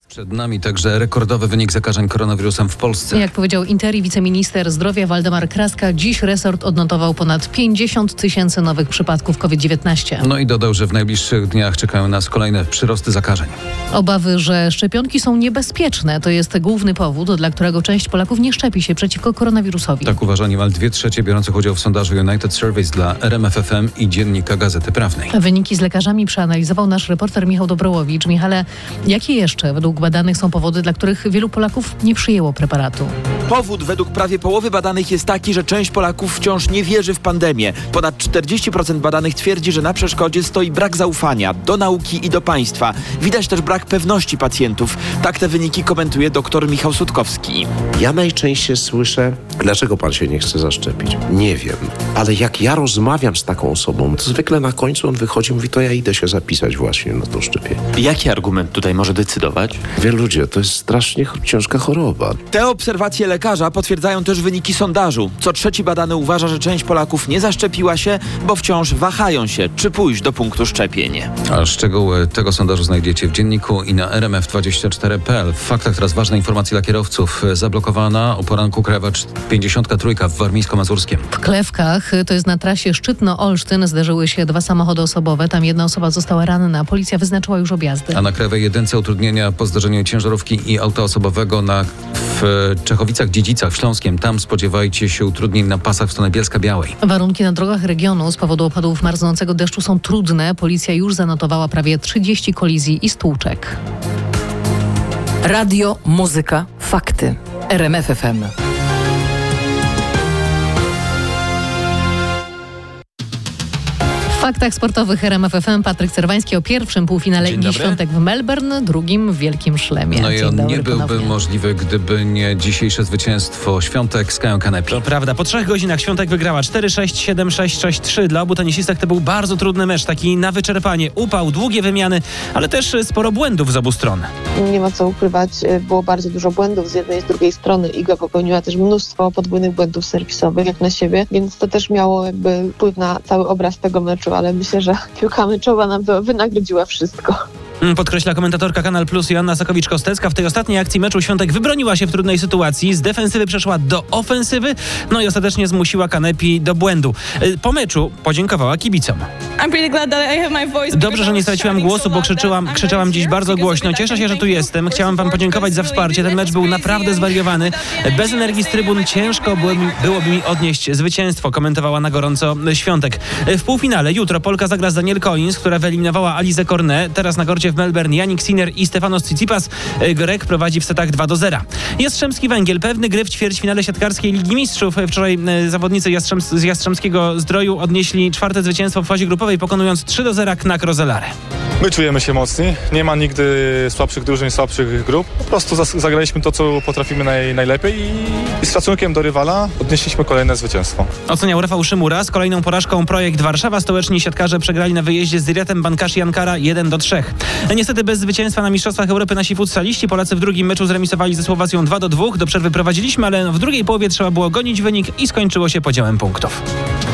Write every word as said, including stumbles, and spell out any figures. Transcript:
Przed nami także rekordowy wynik zakażeń koronawirusem w Polsce. Jak powiedział Interi wiceminister zdrowia Waldemar Kraska, dziś resort odnotował ponad pięćdziesiąt tysięcy nowych przypadków kowid dziewiętnaście. No i dodał, że w najbliższych dniach czekają nas kolejne przyrosty zakażeń. Obawy, że szczepionki są niebezpieczne, to jest główny powód, dla którego część Polaków nie szczepi się przeciwko koronawirusowi. Tak uważa niemal dwie trzecie biorących udział w sondażu United Surveys dla R M F F M i Dziennika Gazety Prawnej. Wyniki z lekarzami przeanalizował nasz reporter Michał Dobrołowicz. Michale, jakie jeszcze według badanych są powody, dla których wielu Polaków nie przyjęło preparatu? Powód według prawie połowy badanych jest taki, że część Polaków wciąż nie wierzy w pandemię. Ponad czterdzieści procent badanych twierdzi, że na przeszkodzie stoi brak zaufania do nauki i do państwa. Widać też brak pewności pacjentów. Tak te wyniki komentuje dr Michał Sutkowski. Ja najczęściej słyszę, dlaczego pan się nie chce zaszczepić? Nie wiem, ale jak ja rozmawiam z taką osobą, to zwykle na końcu on wychodzi i mówi, to ja idę się zapisać właśnie na to szczepienie. Jaki argument tutaj może decydować? Wie ludzie, to jest strasznie ciężka choroba. Te obserwacje lekarza potwierdzają też wyniki sondażu. Co trzeci badany uważa, że część Polaków nie zaszczepiła się, bo wciąż wahają się, czy pójść do punktu szczepień. A szczegóły tego sondażu znajdziecie w dzienniku i na R M F dwadzieścia cztery kropka p l. W faktach teraz ważne informacje dla kierowców. Zablokowana o poranku Krajowa pięćdziesiąt trójka w Warmińsko-Mazurskiem. W Klewkach, to jest na trasie Szczytno-Olsztyn, zderzyły się dwa samochody osobowe. Tam jedna osoba została ranna. Policja wyznaczyła już objazdy. A na Krajowej jedynce utrudnienia po zdarzeniu ciężarówki i auta osobowego na, w Czechowicach-Dziedzicach w Śląskiem. Tam spodziewajcie się utrudnień na pasach w stronę Bielska-Białej. Warunki na drogach regionu z powodu opadów marznącego deszczu są trudne. Policja już zanotowała prawie trzydzieści kolizji i stłuczek. Radio, muzyka, fakty. R M F F M. W faktach sportowych R M F F M Patryk Cerwański o pierwszym półfinale Ligi Świątek w Melbourne, drugim w Wielkim Szlemie. No i on dobry, nie byłby ponownie. możliwy, gdyby nie dzisiejsze zwycięstwo Świątek z Kają Kanepi. To prawda, po trzech godzinach Świątek wygrała cztery sześć, siedem sześć, sześć trzy. Dla obu tenisistek to był bardzo trudny mecz, taki na wyczerpanie. Upał, długie wymiany, ale też sporo błędów z obu stron. Nie ma co ukrywać, było bardzo dużo błędów z jednej i z drugiej strony. Iga popełniła też mnóstwo podwójnych błędów serwisowych jak na siebie, więc to też miało jakby wpływ na cały obraz tego meczu, ale myślę, że piłka meczowa nam wynagrodziła wszystko. Podkreśla komentatorka Kanal Plus Joanna Sakowicz-Kostecka. W tej ostatniej akcji meczu Świątek wybroniła się w trudnej sytuacji. Z defensywy przeszła do ofensywy, no i ostatecznie zmusiła Kanepi do błędu. Po meczu podziękowała kibicom. Dobrze, że nie straciłam głosu, bo krzyczałam, krzyczałam dziś bardzo głośno. Cieszę się, że tu jestem. Chciałam wam podziękować za wsparcie. Ten mecz był naprawdę zwariowany. Bez energii z trybun ciężko byłoby mi odnieść zwycięstwo, komentowała na gorąco Świątek. W półfinale jutro Polka zagra z Danielle Collins, która wyeliminowała Alizę Cornet. Teraz na korcie w Melbourne Jannik Sinner i Stefanos Tsitsipas. Grek prowadzi w setach dwa do zera. Jastrzębski Węgiel pewny gry w ćwierćfinale siatkarskiej Ligi Mistrzów. Wczoraj zawodnicy Jastrzęb z Jastrzębskiego Zdroju odnieśli czwarte zwycięstwo w fazie grupowej, pokonując trzy do zera Knak Roselare. My czujemy się mocni. Nie ma nigdy słabszych drużyn, słabszych grup. Po prostu zagraliśmy to, co potrafimy naj, najlepiej i, i z szacunkiem do rywala odnieśliśmy kolejne zwycięstwo. Oceniał Rafał Szymura. Z kolejną porażką Projekt Warszawa stołeczni siatkarze przegrali na wyjeździe z Ziriatem Bankashi Ankara jeden do trzech. Niestety bez zwycięstwa na Mistrzostwach Europy nasi futsaliści. Polacy w drugim meczu zremisowali ze Słowacją dwa do dwóch. Do przerwy prowadziliśmy, ale w drugiej połowie trzeba było gonić wynik i skończyło się podziałem punktów.